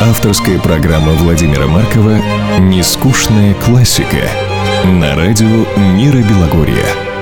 Авторская программа Владимира Маркова «Нескучная классика» на радио «Мира Белогорья».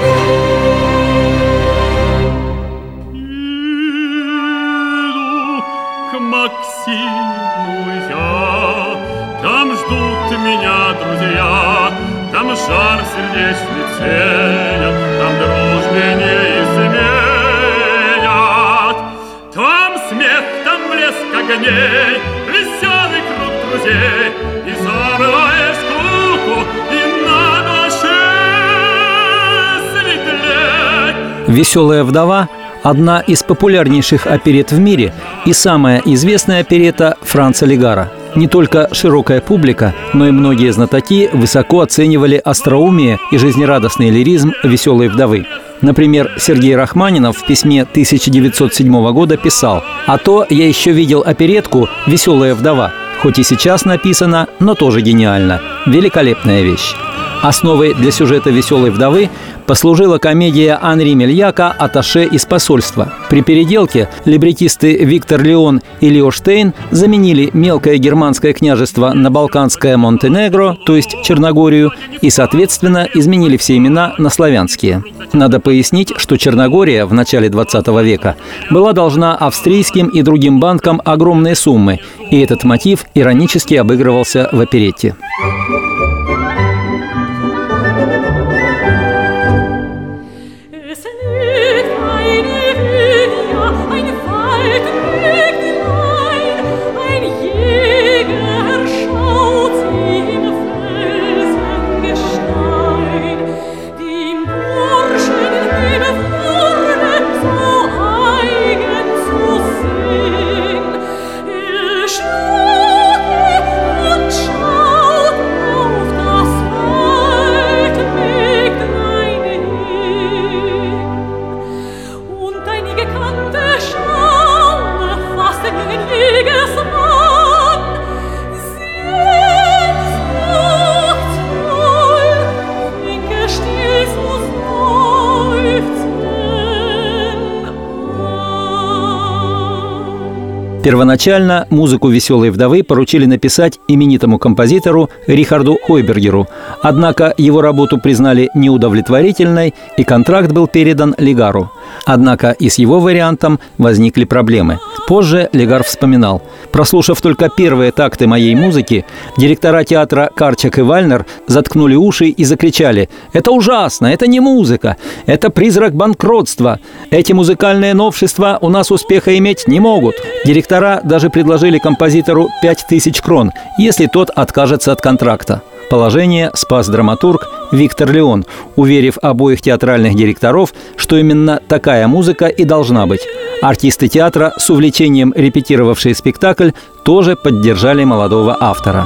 Максиму я, там ждут меня друзья, там жар сердечный ценят, там дружбе не изменят. Там смех, там блеск огней, веселый круг друзей, и забываешь скуку, и на душе светлей. «Веселая вдова» – одна из популярнейших оперет в мире и самая известная оперета Франца Легара. Не только широкая публика, но и многие знатоки высоко оценивали остроумие и жизнерадостный лиризм «Веселой вдовы». Например, Сергей Рахманинов в письме 1907 года писал: «А то я еще видел оперетку «Веселая вдова». Хоть и сейчас написано, но тоже гениально. Великолепная вещь». Основой для сюжета «Веселой вдовы» послужила комедия Анри Мельяка «Атташе из посольства». При переделке либретисты Виктор Леон и Лео Штейн заменили мелкое германское княжество на балканское Монтенегро, то есть Черногорию, и, соответственно, изменили все имена на славянские. Надо пояснить, что Черногория в начале 20 века была должна австрийским и другим банкам огромные суммы, и этот мотив иронически обыгрывался в оперетте. Первоначально музыку «Веселой вдовы» поручили написать именитому композитору Рихарду Хойбергеру. Однако его работу признали неудовлетворительной, и контракт был передан Легару. Однако и с его вариантом возникли проблемы. Позже Легар вспоминал: «Прослушав только первые такты моей музыки, директора театра Карчак и Вальнер заткнули уши и закричали: «Это ужасно! Это не музыка! Это призрак банкротства! Эти музыкальные новшества у нас успеха иметь не могут!» Директора даже предложили композитору 5000 крон, если тот откажется от контракта. Положение спас драматург Виктор Леон, уверив обоих театральных директоров, что именно такая музыка и должна быть. Артисты театра, с увлечением репетировавшие спектакль, тоже поддержали молодого автора.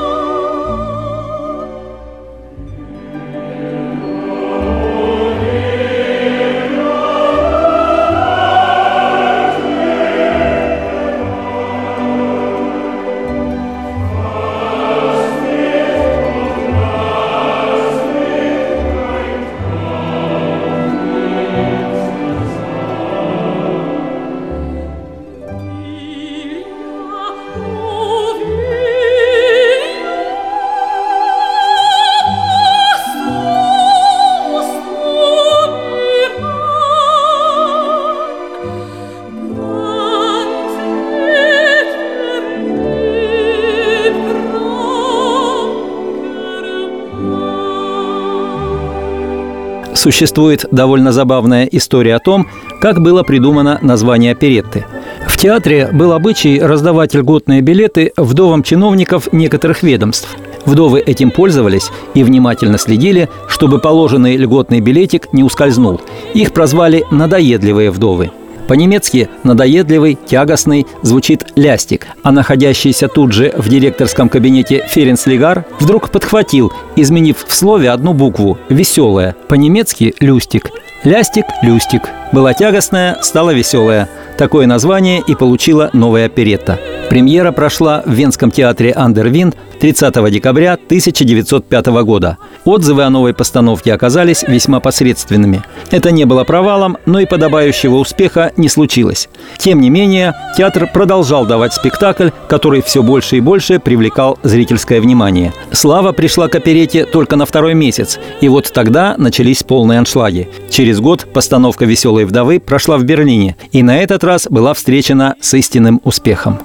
Существует довольно забавная история о том, как было придумано название оперетты. В театре был обычай раздавать льготные билеты вдовам чиновников некоторых ведомств. Вдовы этим пользовались и внимательно следили, чтобы положенный льготный билетик не ускользнул. Их прозвали «надоедливые вдовы». По-немецки «надоедливый», «тягостный» звучит «лястик», а находящийся тут же в директорском кабинете Ференц Легар вдруг подхватил, изменив в слове одну букву «веселая», по-немецки «люстик». «Лястик», «люстик». Была тягостная, стала веселая. Такое название и получила новая оперетта. Премьера прошла в Венском театре «Андер Винд» 30 декабря 1905 года. Отзывы о новой постановке оказались весьма посредственными. Это не было провалом, но и подобающего успеха не случилось. Тем не менее, театр продолжал давать спектакль, который все больше и больше привлекал зрительское внимание. Слава пришла к оперете только на второй месяц, и вот тогда начались полные аншлаги. Через год постановка «Веселой вдовы» прошла в Берлине, и на этот раз была встречена с истинным успехом.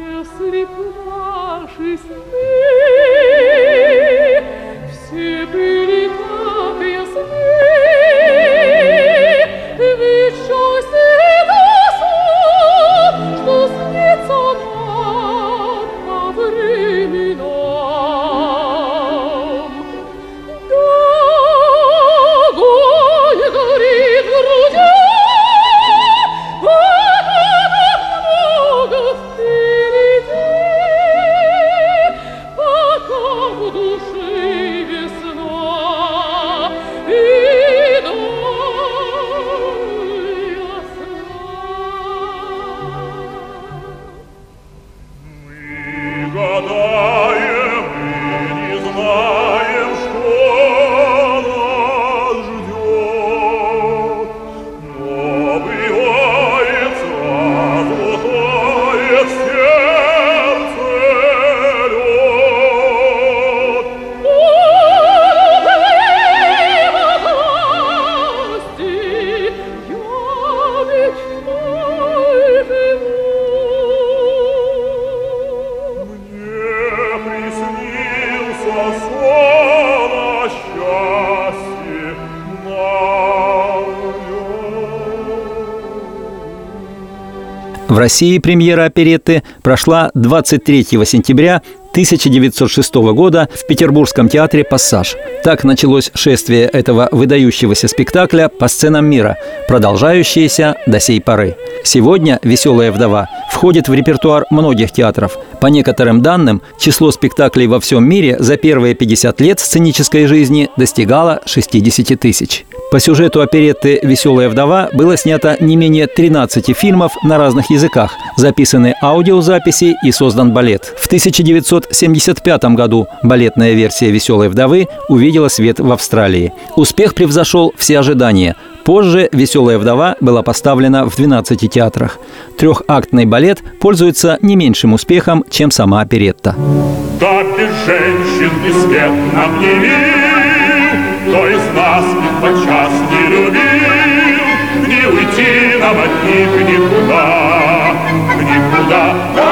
В России премьера оперетты прошла 23 сентября 1906 года в Петербургском театре «Пассаж». Так началось шествие этого выдающегося спектакля по сценам мира, продолжающееся до сей поры. Сегодня «Веселая вдова» входит в репертуар многих театров. По некоторым данным, число спектаклей во всем мире за первые 50 лет сценической жизни достигало 60 тысяч. По сюжету оперетты «Веселая вдова» было снято не менее 13 фильмов на разных языках, записаны аудиозаписи и создан балет. В 1975 году балетная версия «Веселой вдовы» увидела свет в Австралии. Успех превзошел все ожидания. Позже «Веселая вдова» была поставлена в 12 театрах. Трехактный балет пользуется не меньшим успехом, чем сама оперетта. Да без женщин и свет нам не мил, кто из нас их подчас не любил, не уйти нам от них никуда, никуда.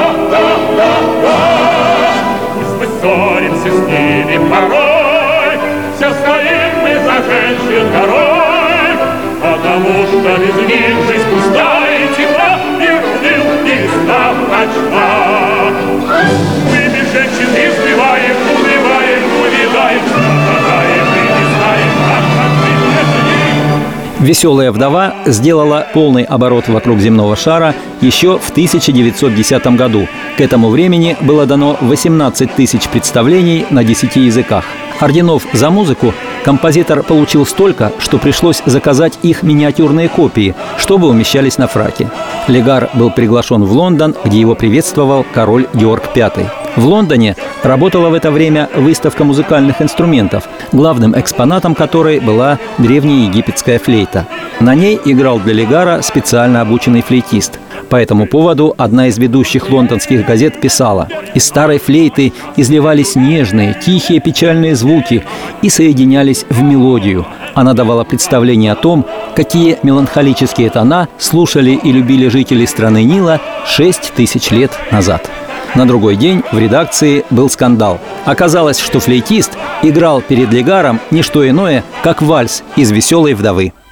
Пусть мы ссоримся с ними порой, все стоим мы за женщин горой, потому что без них жизнь пустая и тепла, и уныл, и сна ночна. Мы без женщин избиваем, убиваем, увидаем, страдаем и не знаем, как жить без них. «Веселая вдова» сделала полный оборот вокруг земного шара еще в 1910 году. К этому времени было дано 18 тысяч представлений на 10 языках. Орденов за музыку композитор получил столько, что пришлось заказать их миниатюрные копии, чтобы умещались на фраке. Легар был приглашен в Лондон, где его приветствовал король Георг V. В Лондоне работала в это время выставка музыкальных инструментов, главным экспонатом которой была древнеегипетская флейта. На ней играл для Легара специально обученный флейтист. По этому поводу одна из ведущих лондонских газет писала: «Из старой флейты изливались нежные, тихие печальные звуки и соединялись в мелодию. Она давала представление о том, какие меланхолические тона слушали и любили жители страны Нила 6000 лет назад». На другой день в редакции был скандал. Оказалось, что флейтист играл перед Легаром не что иное, как вальс из «Веселой вдовы».